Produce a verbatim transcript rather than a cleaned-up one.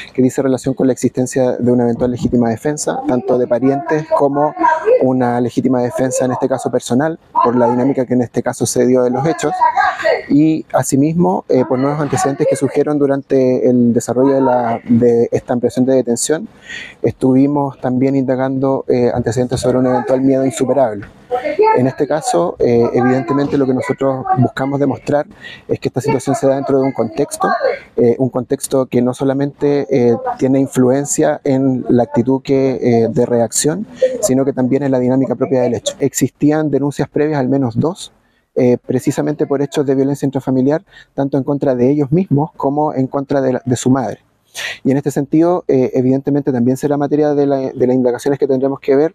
que dice relación con la existencia de una eventual legítima defensa, tanto de parientes como una legítima defensa, en este caso personal, por la dinámica que en este caso se dio de los hechos, y asimismo eh, por nuevos antecedentes que surgieron durante el desarrollo de, la, de esta ampliación de detención. Estuvimos también indagando eh, antecedentes sobre un eventual miedo insuperable. En este caso, eh, evidentemente lo que nosotros buscamos demostrar es que esta situación se da dentro de un contexto, eh, un contexto que no solamente eh, tiene influencia en la actitud que, eh, de reacción, sino que también en la dinámica propia del hecho. Existían denuncias previas, al menos dos, Eh, precisamente por hechos de violencia intrafamiliar, tanto en contra de ellos mismos como en contra de, la, de su madre. Y en este sentido, eh, evidentemente también será materia de, la, de las indagaciones que tendremos que ver